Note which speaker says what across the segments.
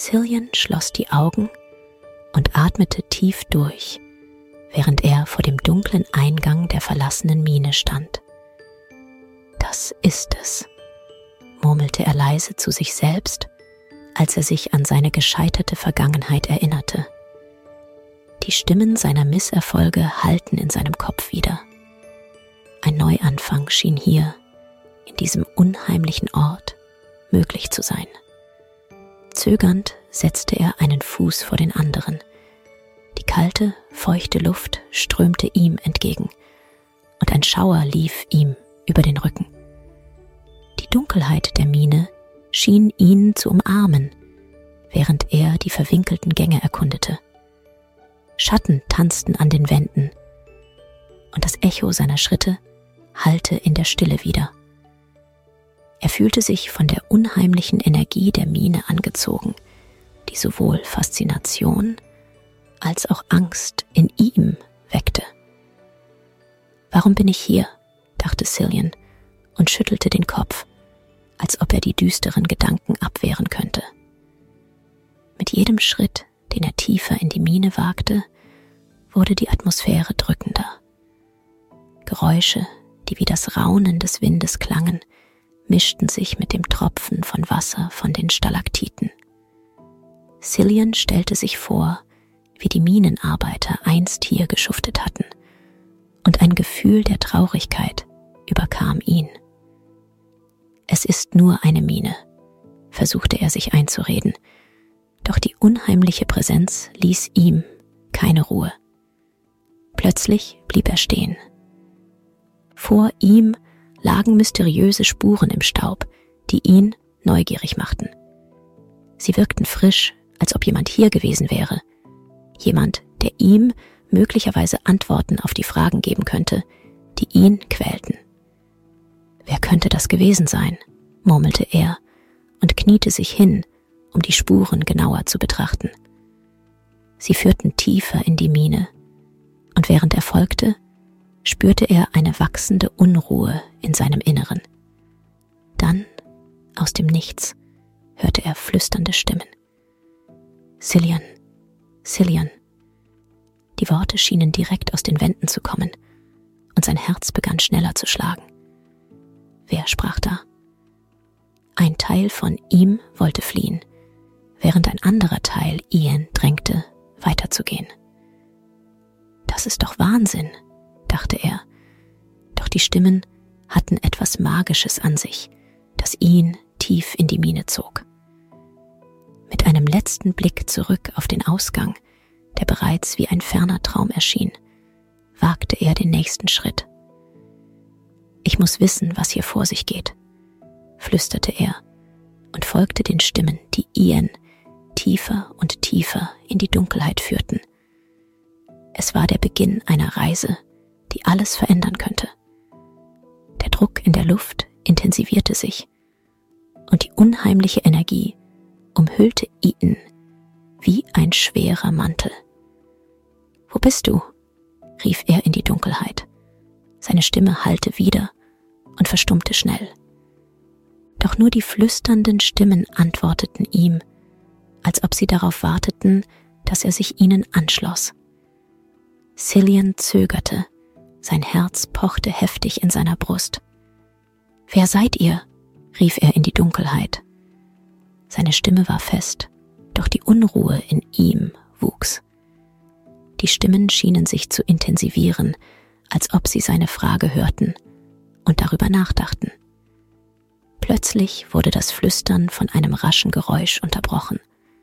Speaker 1: Cillian schloss die Augen und atmete tief durch, während er vor dem dunklen Eingang der verlassenen Mine stand. »Das ist es«, murmelte er leise zu sich selbst, als er sich an seine gescheiterte Vergangenheit erinnerte. Die Stimmen seiner Misserfolge hallten in seinem Kopf wieder. Ein Neuanfang schien hier, in diesem unheimlichen Ort, möglich zu sein. Zögernd setzte er einen Fuß vor den anderen. Die kalte, feuchte Luft strömte ihm entgegen, und ein Schauer lief ihm über den Rücken. Die Dunkelheit der Mine schien ihn zu umarmen, während er die verwinkelten Gänge erkundete. Schatten tanzten an den Wänden, und das Echo seiner Schritte hallte in der Stille wieder. Er fühlte sich von der unheimlichen Energie der Mine angezogen, die sowohl Faszination als auch Angst in ihm weckte. »Warum bin ich hier?«, dachte Cillian und schüttelte den Kopf, als ob er die düsteren Gedanken abwehren könnte. Mit jedem Schritt, den er tiefer in die Mine wagte, wurde die Atmosphäre drückender. Geräusche, die wie das Raunen des Windes klangen, mischten sich mit dem Tropfen von Wasser von den Stalaktiten. Cillian stellte sich vor, wie die Minenarbeiter einst hier geschuftet hatten, und ein Gefühl der Traurigkeit überkam ihn. Es ist nur eine Mine, versuchte er sich einzureden, doch die unheimliche Präsenz ließ ihm keine Ruhe. Plötzlich blieb er stehen. Vor ihm lagen mysteriöse Spuren im Staub, die ihn neugierig machten. Sie wirkten frisch, als ob jemand hier gewesen wäre. Jemand, der ihm möglicherweise Antworten auf die Fragen geben könnte, die ihn quälten. »Wer könnte das gewesen sein?«, murmelte er und kniete sich hin, um die Spuren genauer zu betrachten. Sie führten tiefer in die Mine, und während er folgte, spürte er eine wachsende Unruhe in seinem Inneren. Dann, aus dem Nichts, hörte er flüsternde Stimmen. »Cillian, Cillian.« Die Worte schienen direkt aus den Wänden zu kommen, und sein Herz begann schneller zu schlagen. Wer sprach da? Ein Teil von ihm wollte fliehen, während ein anderer Teil Ian drängte, weiterzugehen. »Das ist doch Wahnsinn«, dachte er, doch die Stimmen hatten etwas Magisches an sich, das ihn tief in die Mine zog. Mit einem letzten Blick zurück auf den Ausgang, der bereits wie ein ferner Traum erschien, wagte er den nächsten Schritt. »Ich muss wissen, was hier vor sich geht«, flüsterte er und folgte den Stimmen, die Ian tiefer und tiefer in die Dunkelheit führten. Es war der Beginn einer Reise, die alles verändern könnte. Der Druck in der Luft intensivierte sich, und die unheimliche Energie umhüllte Ian wie ein schwerer Mantel. »Wo bist du?«, rief er in die Dunkelheit. Seine Stimme hallte wieder und verstummte schnell. Doch nur die flüsternden Stimmen antworteten ihm, als ob sie darauf warteten, dass er sich ihnen anschloss. Cillian zögerte, sein Herz pochte heftig in seiner Brust. »Wer seid ihr?«, rief er in die Dunkelheit. Seine Stimme war fest, doch die Unruhe in ihm wuchs. Die Stimmen schienen sich zu intensivieren, als ob sie seine Frage hörten und darüber nachdachten. Plötzlich wurde das Flüstern von einem raschen Geräusch unterbrochen.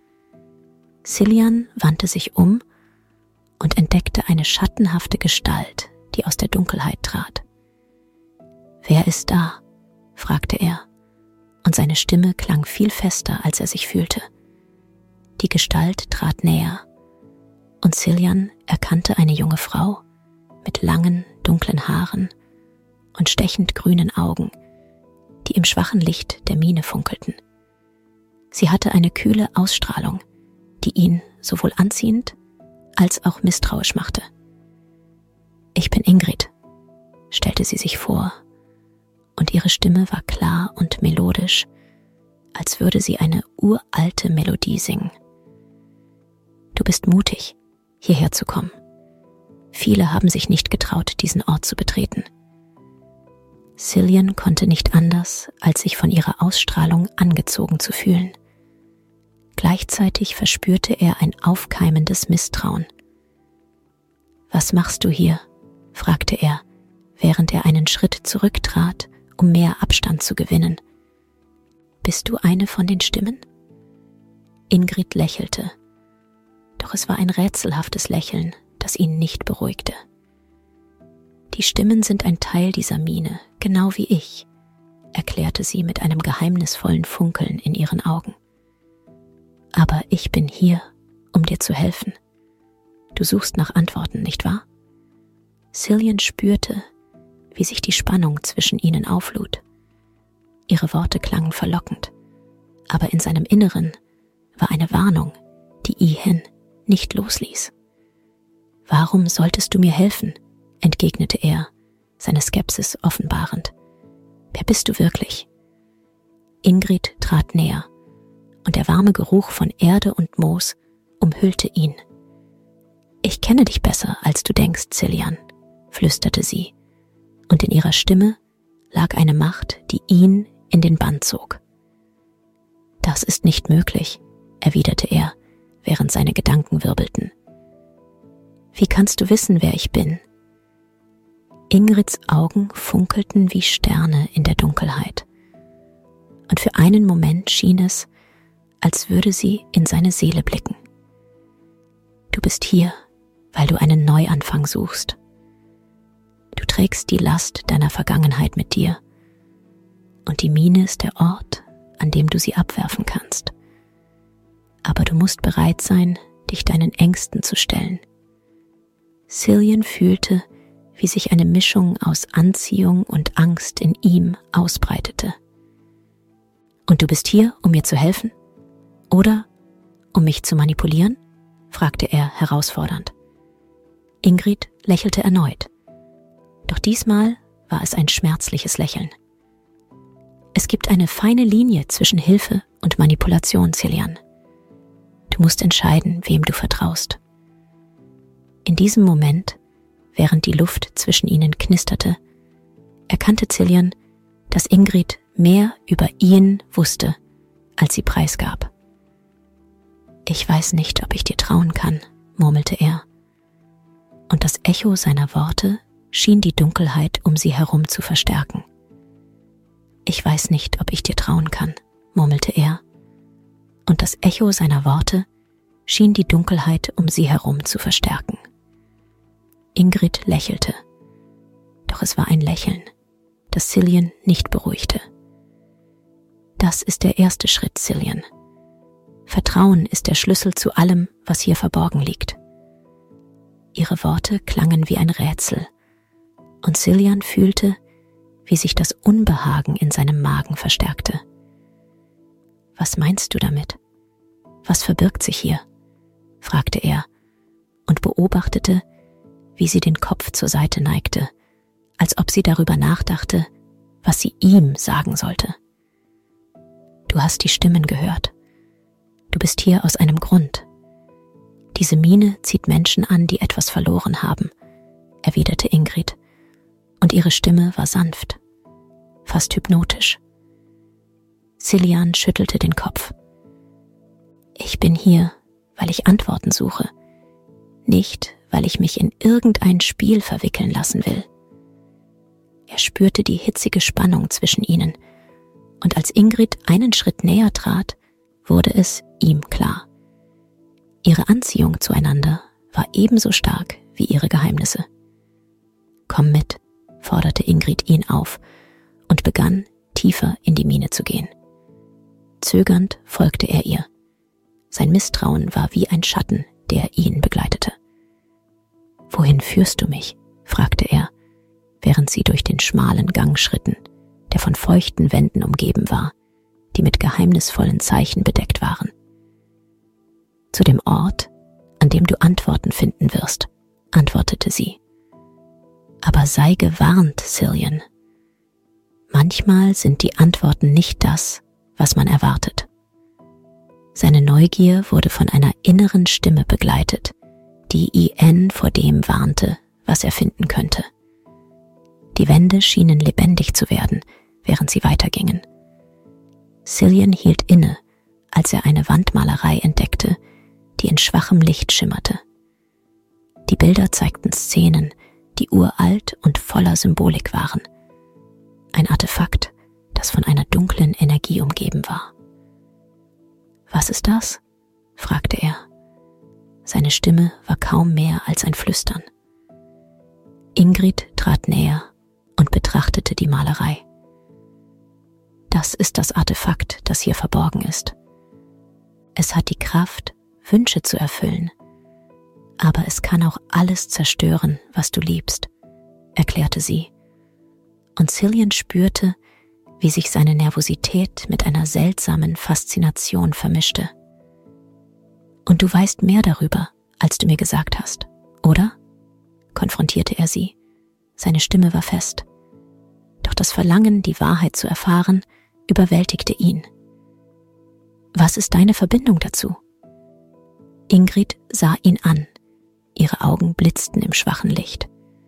Speaker 1: Cillian wandte sich um und entdeckte eine schattenhafte Gestalt, die aus der Dunkelheit trat. »Wer ist da?«, fragte er, und seine Stimme klang viel fester, als er sich fühlte. Die Gestalt trat näher, und Cillian erkannte eine junge Frau mit langen, dunklen Haaren und stechend grünen Augen, die im schwachen Licht der Mine funkelten. Sie hatte eine kühle Ausstrahlung, die ihn sowohl anziehend als auch misstrauisch machte. »Ich bin Ingrid«, stellte sie sich vor, und ihre Stimme war klar und melodisch, als würde sie eine uralte Melodie singen. Du bist mutig, hierher zu kommen. Viele haben sich nicht getraut, diesen Ort zu betreten. Cillian konnte nicht anders, als sich von ihrer Ausstrahlung angezogen zu fühlen. Gleichzeitig verspürte er ein aufkeimendes Misstrauen. »Was machst du hier?« fragte er, während er einen Schritt zurücktrat, um mehr Abstand zu gewinnen. »Bist du eine von den Stimmen?« Ingrid lächelte, doch es war ein rätselhaftes Lächeln, das ihn nicht beruhigte. »Die Stimmen sind ein Teil dieser Mine, genau wie ich«, erklärte sie mit einem geheimnisvollen Funkeln in ihren Augen. »Aber ich bin hier, um dir zu helfen. Du suchst nach Antworten, nicht wahr?« Cillian spürte, wie sich die Spannung zwischen ihnen auflud. Ihre Worte klangen verlockend, aber in seinem Inneren war eine Warnung, die Ihan nicht losließ. »Warum solltest du mir helfen?« entgegnete er, seine Skepsis offenbarend. »Wer bist du wirklich?« Ingrid trat näher, und der warme Geruch von Erde und Moos umhüllte ihn. »Ich kenne dich besser, als du denkst, Cillian«, flüsterte sie, und in ihrer Stimme lag eine Macht, die ihn in den Bann zog. »Das ist nicht möglich«, erwiderte er, während seine Gedanken wirbelten. »Wie kannst du wissen, wer ich bin?« Ingrids Augen funkelten wie Sterne in der Dunkelheit, und für einen Moment schien es, als würde sie in seine Seele blicken. »Du bist hier, weil du einen Neuanfang suchst. Du trägst die Last deiner Vergangenheit mit dir, und die Mine ist der Ort, an dem du sie abwerfen kannst. Aber du musst bereit sein, dich deinen Ängsten zu stellen.« Cillian fühlte, wie sich eine Mischung aus Anziehung und Angst in ihm ausbreitete. »Und du bist hier, um mir zu helfen? Oder um mich zu manipulieren?« fragte er herausfordernd. Ingrid lächelte erneut, doch diesmal war es ein schmerzliches Lächeln. »Es gibt eine feine Linie zwischen Hilfe und Manipulation, Cillian. Du musst entscheiden, wem du vertraust.« In diesem Moment, während die Luft zwischen ihnen knisterte, erkannte Cillian, dass Ingrid mehr über ihn wusste, als sie preisgab. »Ich weiß nicht, ob ich dir trauen kann«, murmelte er, und das Echo seiner Worte schien die Dunkelheit um sie herum zu verstärken. »Ich weiß nicht, ob ich dir trauen kann«, murmelte er, und das Echo seiner Worte schien die Dunkelheit um sie herum zu verstärken. Ingrid lächelte, doch es war ein Lächeln, das Cillian nicht beruhigte. »Das ist der erste Schritt, Cillian. Vertrauen ist der Schlüssel zu allem, was hier verborgen liegt.« Ihre Worte klangen wie ein Rätsel, und Cillian fühlte, wie sich das Unbehagen in seinem Magen verstärkte. »Was meinst du damit? Was verbirgt sich hier?« fragte er und beobachtete, wie sie den Kopf zur Seite neigte, als ob sie darüber nachdachte, was sie ihm sagen sollte. »Du hast die Stimmen gehört. Du bist hier aus einem Grund. Diese Mine zieht Menschen an, die etwas verloren haben«, erwiderte Ingrid, und ihre Stimme war sanft, fast hypnotisch. Cillian schüttelte den Kopf. »Ich bin hier, weil ich Antworten suche, nicht, weil ich mich in irgendein Spiel verwickeln lassen will.« Er spürte die hitzige Spannung zwischen ihnen, und als Ingrid einen Schritt näher trat, wurde es ihm klar. Ihre Anziehung zueinander war ebenso stark wie ihre Geheimnisse. »Komm mit«, forderte Ingrid ihn auf und begann, tiefer in die Mine zu gehen. Zögernd folgte er ihr. Sein Misstrauen war wie ein Schatten, der ihn begleitete. »Wohin führst du mich?«, fragte er, während sie durch den schmalen Gang schritten, der von feuchten Wänden umgeben war, die mit geheimnisvollen Zeichen bedeckt waren. »Zu dem Ort, an dem du Antworten finden wirst«, antwortete sie. »Aber sei gewarnt, Cillian. Manchmal sind die Antworten nicht das, was man erwartet. Seine Neugier wurde von einer inneren Stimme begleitet, die Ian vor dem warnte, was er finden könnte. Die Wände schienen lebendig zu werden, während sie weitergingen. Cillian hielt inne, als er eine Wandmalerei entdeckte, die in schwachem Licht schimmerte. Die Bilder zeigten Szenen, die uralt und voller Symbolik waren. Ein Artefakt, das von einer dunklen Energie umgeben war. »Was ist das?« fragte er. Seine Stimme war kaum mehr als ein Flüstern. Ingrid trat näher und betrachtete die Malerei. »Das ist das Artefakt, das hier verborgen ist. Es hat die Kraft, Wünsche zu erfüllen. Aber es kann auch alles zerstören, was du liebst«, erklärte sie. Und Cillian spürte, wie sich seine Nervosität mit einer seltsamen Faszination vermischte. »Und du weißt mehr darüber, als du mir gesagt hast, oder?« konfrontierte er sie. Seine Stimme war fest. Doch das Verlangen, die Wahrheit zu erfahren, überwältigte ihn. »Was ist deine Verbindung dazu?« Ingrid sah ihn an. Ihre Augen blitzten im schwachen Licht.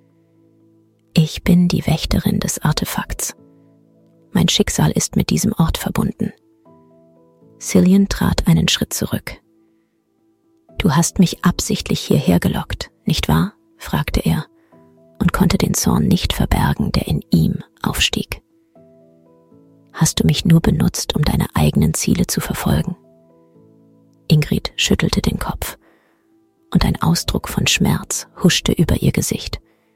Speaker 1: »Ich bin die Wächterin des Artefakts. Mein Schicksal ist mit diesem Ort verbunden.« Cillian trat einen Schritt zurück. »Du hast mich absichtlich hierher gelockt, nicht wahr?« fragte er und konnte den Zorn nicht verbergen, der in ihm aufstieg. »Hast du mich nur benutzt, um deine eigenen Ziele zu verfolgen?« Ingrid schüttelte den Kopf und ein Ausdruck von Schmerz huschte über ihr Gesicht.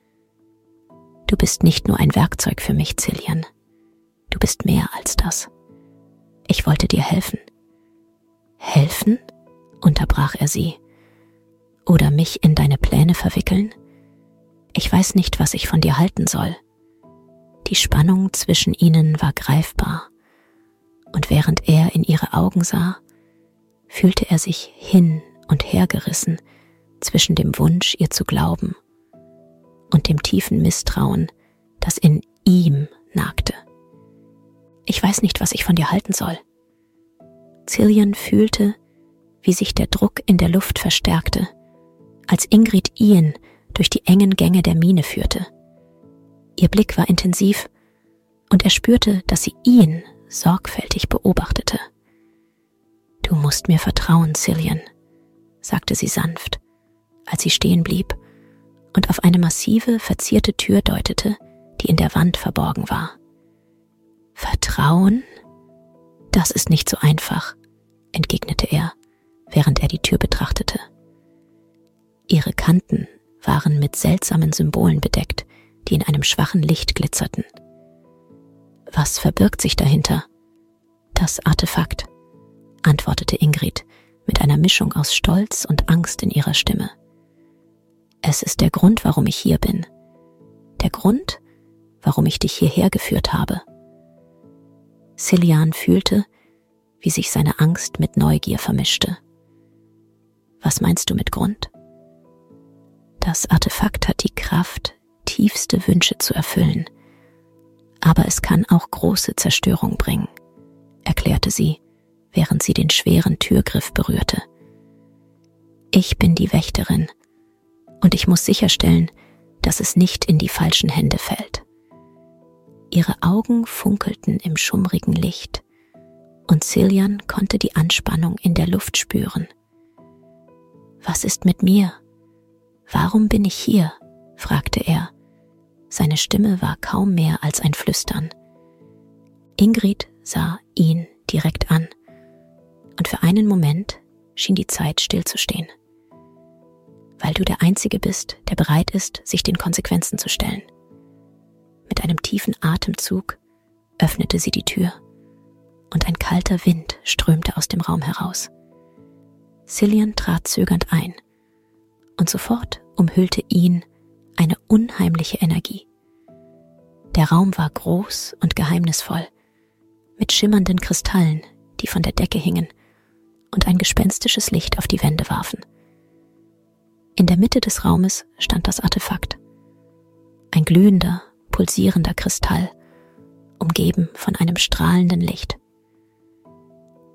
Speaker 1: »Du bist nicht nur ein Werkzeug für mich, Cillian. Du bist mehr als das. Ich wollte dir helfen.« »Helfen?« unterbrach er sie. »Oder mich in deine Pläne verwickeln? Ich weiß nicht, was ich von dir halten soll.« Die Spannung zwischen ihnen war greifbar, und während er in ihre Augen sah, fühlte er sich hin und her gerissen zwischen dem Wunsch, ihr zu glauben, und dem tiefen Misstrauen, das in ihm nagte. »Ich weiß nicht, was ich von dir halten soll.« Cillian fühlte, wie sich der Druck in der Luft verstärkte, als Ingrid Ian durch die engen Gänge der Mine führte. Ihr Blick war intensiv, und er spürte, dass sie ihn sorgfältig beobachtete. »Du musst mir vertrauen, Cillian«, sagte sie sanft, als sie stehen blieb und auf eine massive, verzierte Tür deutete, die in der Wand verborgen war. »Vertrauen? Das ist nicht so einfach«, entgegnete er, während er die Tür betrachtete. Ihre Kanten waren mit seltsamen Symbolen bedeckt, die in einem schwachen Licht glitzerten. »Was verbirgt sich dahinter?« »Das Artefakt«, antwortete Ingrid mit einer Mischung aus Stolz und Angst in ihrer Stimme. »Es ist der Grund, warum ich hier bin. Der Grund, warum ich dich hierher geführt habe.« Cillian fühlte, wie sich seine Angst mit Neugier vermischte. »Was meinst du mit Grund?« »Das Artefakt hat die Kraft, tiefste Wünsche zu erfüllen. Aber es kann auch große Zerstörung bringen«, erklärte sie, während sie den schweren Türgriff berührte. »Ich bin die Wächterin, und ich muss sicherstellen, dass es nicht in die falschen Hände fällt.« Ihre Augen funkelten im schummrigen Licht, und Cillian konnte die Anspannung in der Luft spüren. »Was ist mit mir? Warum bin ich hier?« fragte er. Seine Stimme war kaum mehr als ein Flüstern. Ingrid sah ihn direkt an, und für einen Moment schien die Zeit stillzustehen. »Weil du der Einzige bist, der bereit ist, sich den Konsequenzen zu stellen.« Mit einem tiefen Atemzug öffnete sie die Tür, und ein kalter Wind strömte aus dem Raum heraus. Cillian trat zögernd ein, und sofort umhüllte ihn eine unheimliche Energie. Der Raum war groß und geheimnisvoll, mit schimmernden Kristallen, die von der Decke hingen und ein gespenstisches Licht auf die Wände warfen. In der Mitte des Raumes stand das Artefakt, ein glühender, pulsierender Kristall, umgeben von einem strahlenden Licht.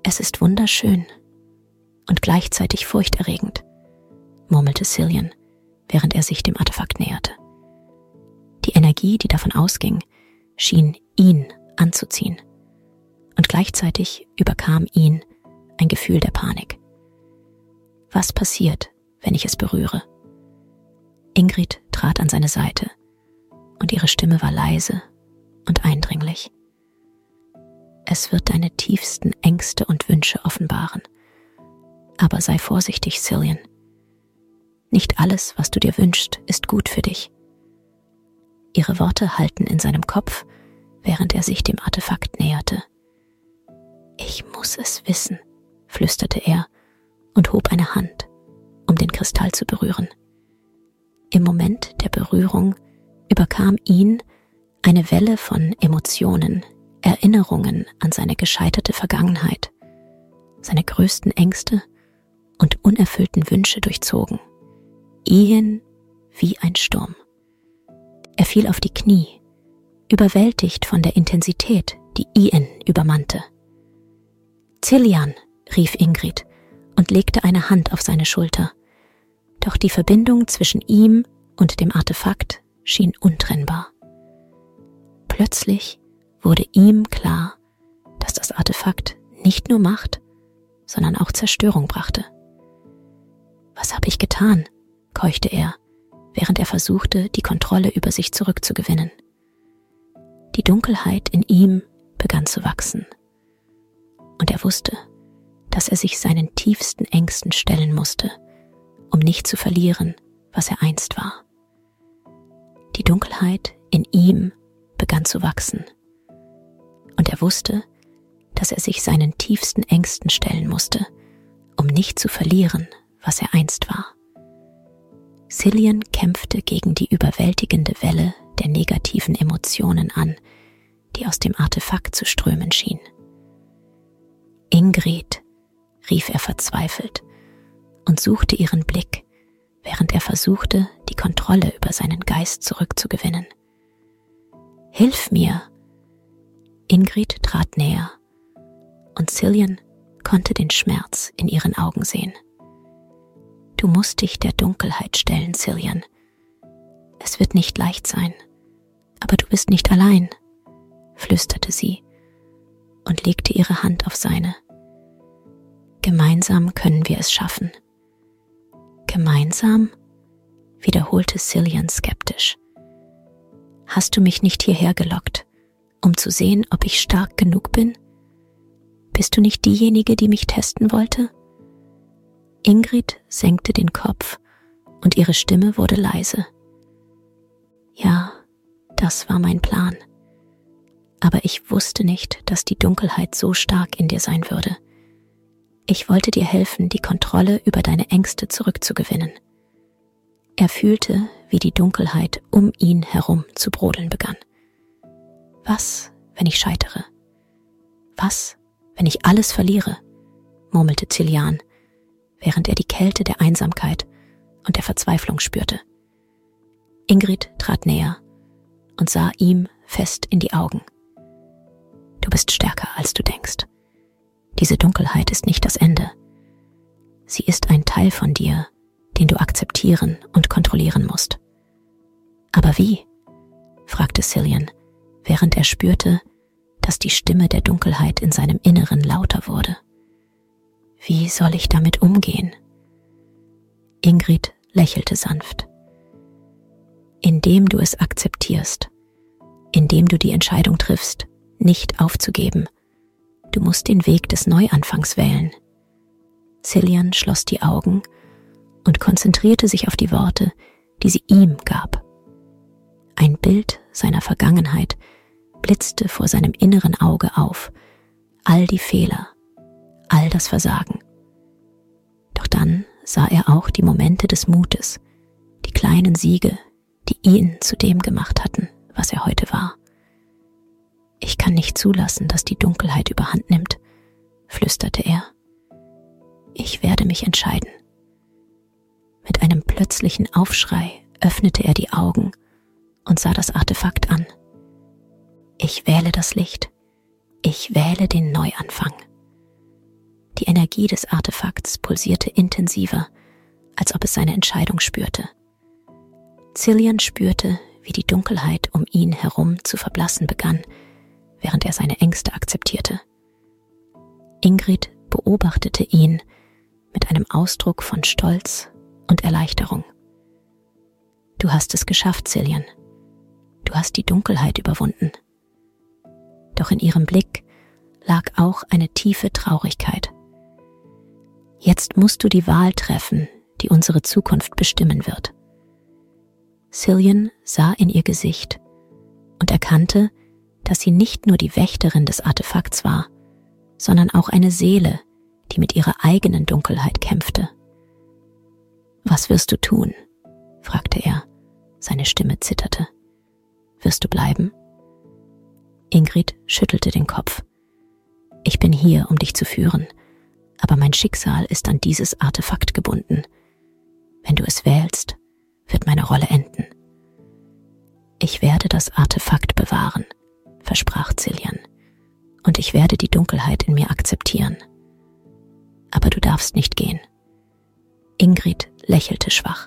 Speaker 1: Es ist wunderschön und gleichzeitig furchterregend, murmelte Cillian, während er sich dem Artefakt näherte. Die Energie, die davon ausging, schien ihn anzuziehen, und gleichzeitig überkam ihn ein Gefühl der Panik. Was passiert, wenn ich es berühre? Ingrid trat an seine Seite, und ihre Stimme war leise und eindringlich. Es wird deine tiefsten Ängste und Wünsche offenbaren. Aber sei vorsichtig, Cillian. Nicht alles, was du dir wünschst, ist gut für dich. Ihre Worte hallten in seinem Kopf, während er sich dem Artefakt näherte. Ich muss es wissen, flüsterte er und hob eine Hand, um den Kristall zu berühren. Im Moment der Berührung überkam ihn eine Welle von Emotionen, Erinnerungen an seine gescheiterte Vergangenheit, seine größten Ängste und unerfüllten Wünsche durchzogen, ihn wie ein Sturm. Er fiel auf die Knie, überwältigt von der Intensität, die ihn übermannte. Cillian, rief Ingrid und legte eine Hand auf seine Schulter. Doch die Verbindung zwischen ihm und dem Artefakt schien untrennbar. Plötzlich wurde ihm klar, dass das Artefakt nicht nur Macht, sondern auch Zerstörung brachte. Was habe ich getan? Keuchte er, während er versuchte, die Kontrolle über sich zurückzugewinnen. Die Dunkelheit in ihm begann zu wachsen. Und er wusste, dass er sich seinen tiefsten Ängsten stellen musste, um nicht zu verlieren, was er einst war. Die Dunkelheit in ihm begann zu wachsen. Und er wusste, dass er sich seinen tiefsten Ängsten stellen musste, um nicht zu verlieren, was er einst war. Cillian kämpfte gegen die überwältigende Welle der negativen Emotionen an, die aus dem Artefakt zu strömen schien. Ingrid, rief er verzweifelt und suchte ihren Blick, während er versuchte, die Kontrolle über seinen Geist zurückzugewinnen. Hilf mir! Ingrid trat näher, und Cillian konnte den Schmerz in ihren Augen sehen. Du musst dich der Dunkelheit stellen, Cillian. Es wird nicht leicht sein, aber du bist nicht allein, flüsterte sie und legte ihre Hand auf seine. Gemeinsam können wir es schaffen. Gemeinsam? Wiederholte Cillian skeptisch. Hast du mich nicht hierher gelockt, um zu sehen, ob ich stark genug bin? Bist du nicht diejenige, die mich testen wollte? Ingrid senkte den Kopf und ihre Stimme wurde leise. Ja, das war mein Plan. Aber ich wusste nicht, dass die Dunkelheit so stark in dir sein würde. Ich wollte dir helfen, die Kontrolle über deine Ängste zurückzugewinnen. Er fühlte, wie die Dunkelheit um ihn herum zu brodeln begann. Was, wenn ich scheitere? Was, wenn ich alles verliere? Murmelte Cillian, während er die Kälte der Einsamkeit und der Verzweiflung spürte. Ingrid trat näher und sah ihm fest in die Augen. Du bist stärker, als du denkst. Diese Dunkelheit ist nicht das Ende. Sie ist ein Teil von dir, den du akzeptieren und kontrollieren musst. Aber wie? Fragte Cillian, während er spürte, dass die Stimme der Dunkelheit in seinem Inneren lauter wurde. Wie soll ich damit umgehen? Ingrid lächelte sanft. Indem du es akzeptierst, indem du die Entscheidung triffst, nicht aufzugeben. Du musst den Weg des Neuanfangs wählen. Cillian schloss die Augen und konzentrierte sich auf die Worte, die sie ihm gab. Ein Bild seiner Vergangenheit blitzte vor seinem inneren Auge auf, all die Fehler, all das Versagen. Doch dann sah er auch die Momente des Mutes, die kleinen Siege, die ihn zu dem gemacht hatten, was er heute war. Ich kann nicht zulassen, dass die Dunkelheit überhand nimmt, flüsterte er. Ich werde mich entscheiden. Mit einem plötzlichen Aufschrei öffnete er die Augen und sah das Artefakt an. Ich wähle das Licht. Ich wähle den Neuanfang. Die Energie des Artefakts pulsierte intensiver, als ob es seine Entscheidung spürte. Cillian spürte, wie die Dunkelheit um ihn herum zu verblassen begann, während er seine Ängste akzeptierte. Ingrid beobachtete ihn mit einem Ausdruck von Stolz und Erleichterung. Du hast es geschafft, Cillian. Du hast die Dunkelheit überwunden. Doch in ihrem Blick lag auch eine tiefe Traurigkeit. Jetzt musst du die Wahl treffen, die unsere Zukunft bestimmen wird. Cillian sah in ihr Gesicht und erkannte, dass sie nicht nur die Wächterin des Artefakts war, sondern auch eine Seele, die mit ihrer eigenen Dunkelheit kämpfte. Was wirst du tun? Fragte er. Seine Stimme zitterte. Wirst du bleiben? Ingrid schüttelte den Kopf. Ich bin hier, um dich zu führen, aber mein Schicksal ist an dieses Artefakt gebunden. Wenn du es wählst, wird meine Rolle enden. Ich werde das Artefakt bewahren, versprach Cillian, und ich werde die Dunkelheit in mir akzeptieren. Aber du darfst nicht gehen. Ingrid lächelte schwach.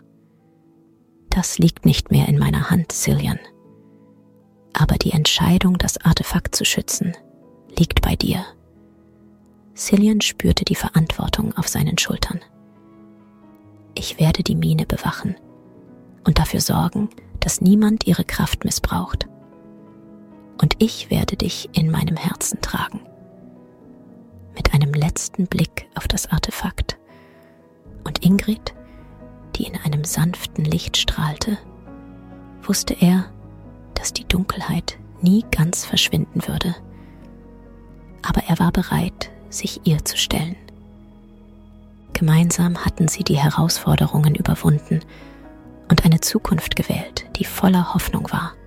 Speaker 1: Das liegt nicht mehr in meiner Hand, Cillian. Aber die Entscheidung, das Artefakt zu schützen, liegt bei dir. Cillian spürte die Verantwortung auf seinen Schultern. Ich werde die Mine bewachen und dafür sorgen, dass niemand ihre Kraft missbraucht. Und ich werde dich in meinem Herzen tragen. Mit einem letzten Blick auf das Artefakt und Ingrid, die in einem sanften Licht strahlte, wusste er, dass die Dunkelheit nie ganz verschwinden würde. Aber er war bereit, sich ihr zu stellen. Gemeinsam hatten sie die Herausforderungen überwunden und eine Zukunft gewählt, die voller Hoffnung war.